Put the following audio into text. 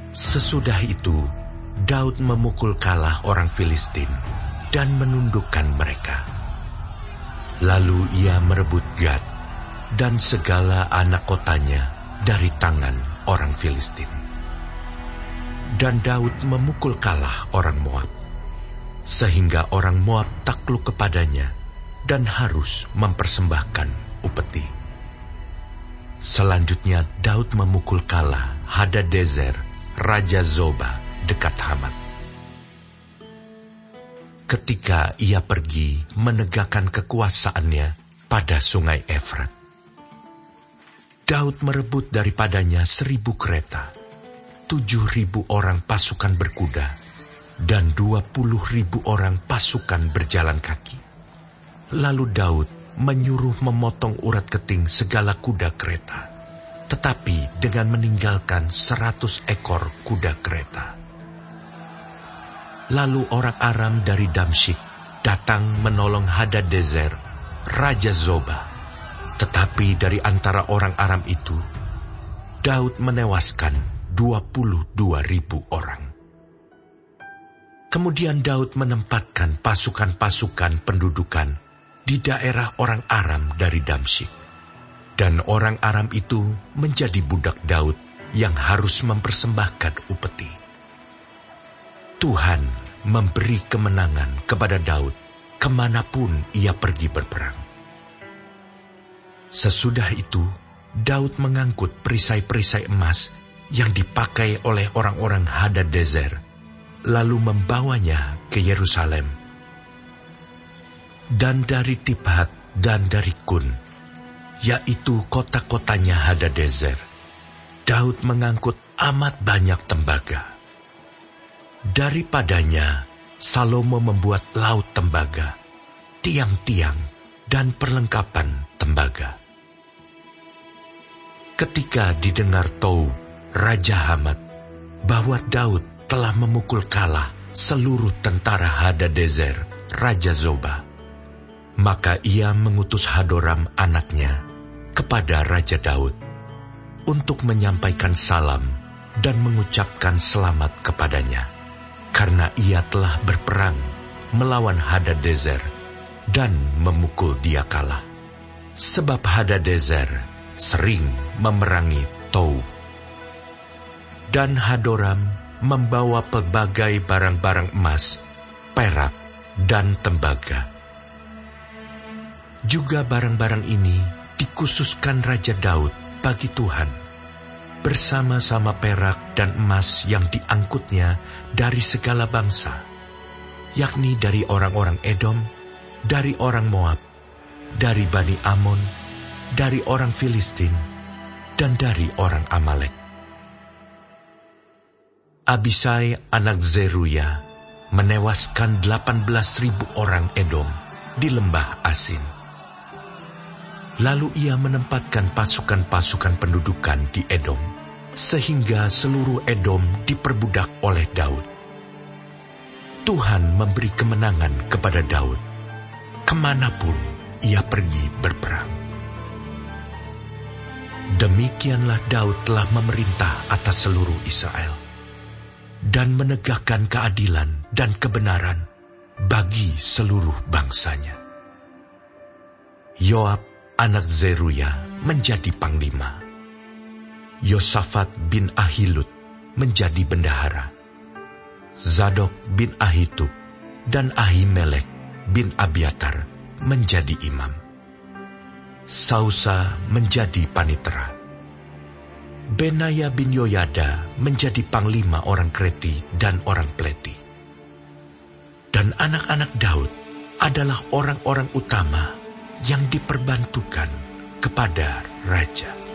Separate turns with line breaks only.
Sesudah itu, Daud memukul kalah orang Filistin dan menundukkan mereka. Lalu ia merebut Gad dan segala anak kotanya dari tangan orang Filistin. Dan Daud memukul kalah orang Moab, sehingga orang Moab takluk kepadanya dan harus mempersembahkan upeti. Selanjutnya Daud memukul kalah Hadadezer, Raja Zoba, dekat Hamat. Ketika ia pergi menegakkan kekuasaannya pada sungai Efrat, Daud merebut daripadanya 1.000 kereta, 7.000 orang pasukan berkuda, dan 20.000 orang pasukan berjalan kaki. Lalu Daud menyuruh memotong urat keting segala kuda kereta, tetapi dengan meninggalkan 100 ekor kuda kereta. Lalu orang Aram dari Damsyik datang menolong Hadadezer, Raja Zoba. Tetapi dari antara orang Aram itu, Daud menewaskan 22.000 orang. Kemudian Daud menempatkan pasukan-pasukan pendudukan di daerah orang Aram dari Damsyik. Dan orang Aram itu menjadi budak Daud yang harus mempersembahkan upeti. Tuhan memberi kemenangan kepada Daud kemanapun ia pergi berperang. Sesudah itu, Daud mengangkut perisai-perisai emas yang dipakai oleh orang-orang Hadadezer, lalu membawanya ke Yerusalem. Dan dari Tibhat dan dari Kun, yaitu kota-kotanya Hadadezer, Daud mengangkut amat banyak tembaga. Daripadanya, Salomo membuat laut tembaga, tiang-tiang, dan perlengkapan tembaga. Ketika didengar Tou, Raja Hamat, bahwa Daud telah memukul kalah seluruh tentara Hadadezer, Raja Zoba, maka ia mengutus Hadoram anaknya kepada Raja Daud untuk menyampaikan salam dan mengucapkan selamat kepadanya, karena ia telah berperang melawan Hadadezer dan memukul dia kalah. Sebab Hadadezer sering memerangi Tou. Dan Hadoram membawa pelbagai barang-barang emas, perak, dan tembaga. Juga barang-barang ini dikhususkan Raja Daud bagi Tuhan, bersama-sama perak dan emas yang diangkutnya dari segala bangsa, yakni dari orang-orang Edom, dari orang Moab, dari Bani Amon, dari orang Filistin, dan dari orang Amalek. Abisai anak Zeruya menewaskan 18.000 orang Edom di lembah Asin. Lalu ia menempatkan pasukan-pasukan pendudukan di Edom, sehingga seluruh Edom diperbudak oleh Daud. Tuhan memberi kemenangan kepada Daud, kemanapun ia pergi berperang. Demikianlah Daud telah memerintah atas seluruh Israel, dan menegakkan keadilan dan kebenaran bagi seluruh bangsanya. Yoab anak Zeruya menjadi panglima. Yosafat bin Ahilud menjadi bendahara. Zadok bin Ahitub dan Ahimelek bin Abiatar menjadi imam. Sausa menjadi panitera. Benaya bin Yoyada menjadi panglima orang Kreti dan orang Pleti. Dan anak-anak Daud adalah orang-orang utama yang diperbantukan kepada raja.